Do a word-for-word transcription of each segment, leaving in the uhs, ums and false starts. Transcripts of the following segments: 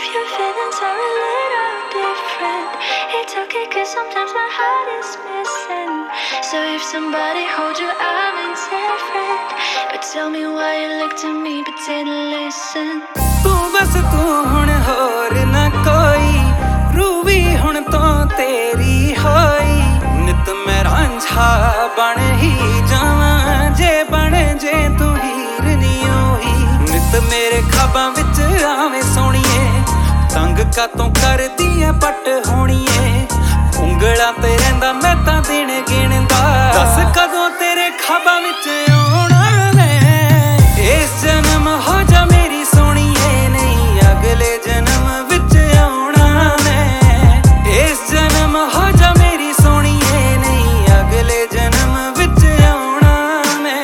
your feelings are a little different. It's okay cause sometimes my heart is missing. So if somebody holds you, I'm indifferent. But tell me why you look to me but didn't listen. तू बस तू हुण होर ना कोई, Ruby हुण तो तेरी होई। नित मैं रांझा बन ही जावां, जे बन जे तू हीर नी होई। नित मेरे ख्वाबां विच आवें सोहणीए, तंग कातों करदी ऐ पट होणीए। ਉਂਗਲਾਂ ਤੇ ਰਹਿੰਦਾ मैं तां दिन गिणदा, दस कदों तेरे ख्वाबां विच आउणा मैं। इस जन्म हो जा मेरी सोहणीए, नहीं अगले जन्म विच आउणा मैं। इस जन्म हो जा मेरी सोहणीए, नहीं अगले जन्म विच आउणा मैं।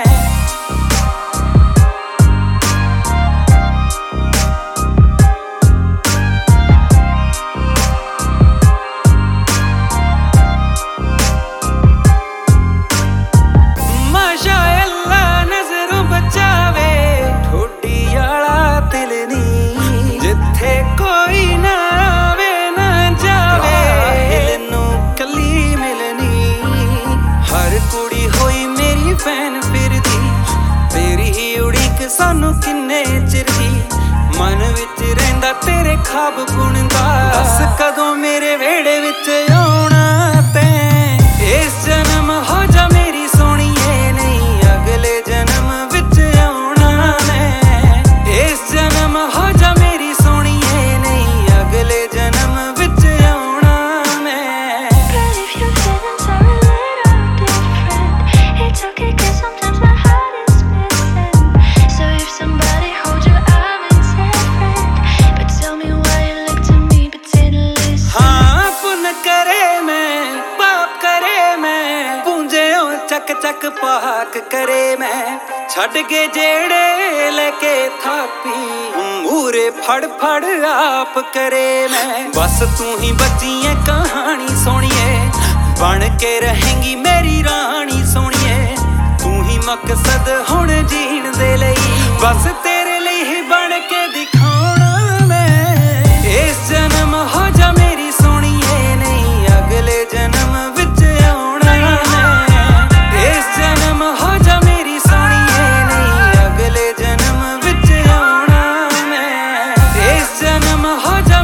सानू किन्ने चिर दी मन विच रहिंदा तेरे ख्वाब बुनदा, दस कदों मेरे वेड़े विच आउणा तैं। इस जन्म हो जा मेरी सोहणीए, नहीं अगले जन्म विच आउणा मैं। इस जन्म हो जा मेरी सोहणीए, नहीं अगले जन्म विच आउणा मैं। But if your feelings are a little different, it's okay cause sometimes my heart is missing. So if somebody holds you, I'm indifferent. But tell me why you look to me but didn't listen. हाँ पुन करे मैं पाप करे मैं, पूंजेओ चक चक पाक करे मैं। छड़ के जेड़े लेके थापी, मूरे फड़ फड़ आप करे मैं। बस तू ही बची है कहानी सोहणीए, बन के रहेंगी मेरी रानी सोहणीए। तू ही मकसद हुण जीण दे लई, बस तेरे लिए ही बन के दिखाउणा मैं। इस जन्म हो जा मेरी सोहणीए, नहीं अगले जन्म विच आउणा मैं। इस जन्म हो जा मेरी सोहणीए, नहीं अगले जन्म विच आउणा मैं। इस जन्म हो जा